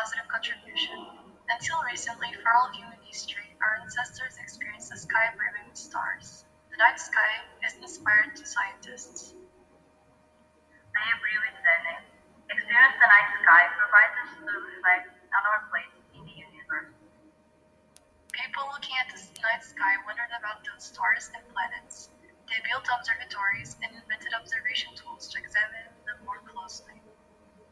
positive contribution. Until recently, for all of human history, our ancestors experienced the sky brimming with stars. The night sky is inspired to scientists. I agree with Zene. Experience the night sky provides us to reflect on our place in the universe. People looking at the night sky wondered about those stars and planets. They built observatories and invented observation tools to examine them more closely.